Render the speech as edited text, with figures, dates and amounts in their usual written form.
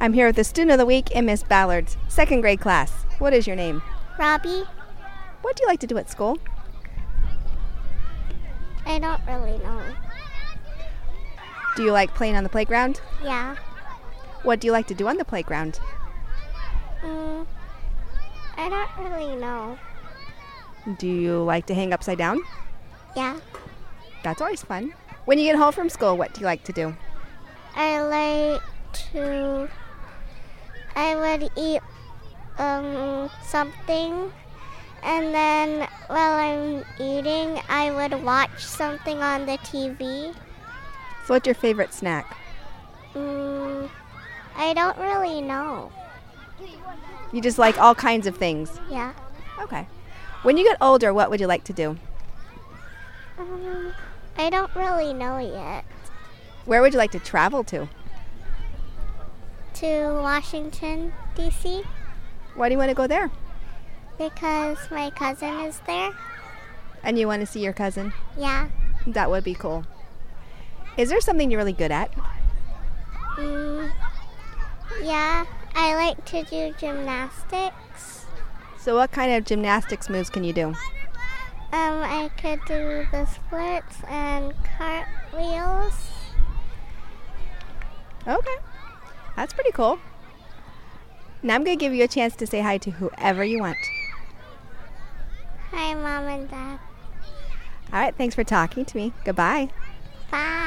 I'm here with the Student of the Week in Miss Ballard's second grade class. What is your name? Robbie. What do you like to do at school? I don't really know. Do you like playing on the playground? Yeah. What do you like to do on the playground? I don't really know. Do you like to hang upside down? Yeah. That's always fun. When you get home from school, what do you like to do? I would eat something, and then while I'm eating, I would watch something on the TV. So what's your favorite snack? I don't really know. You just like all kinds of things? Yeah. Okay. When you get older, what would you like to do? I don't really know yet. Where would you like to travel to? To Washington, D.C. Why do you want to go there? because my cousin is there. And you want to see your cousin? Yeah. That would be cool. Is there something you're really good at? Yeah, I like to do gymnastics. So what kind of gymnastics moves can you do? I could do the splits and cartwheels. Okay. That's pretty cool. Now I'm going to give you a chance to say hi to whoever you want. Hi, Mom and Dad. All right, thanks for talking to me. Goodbye. Bye.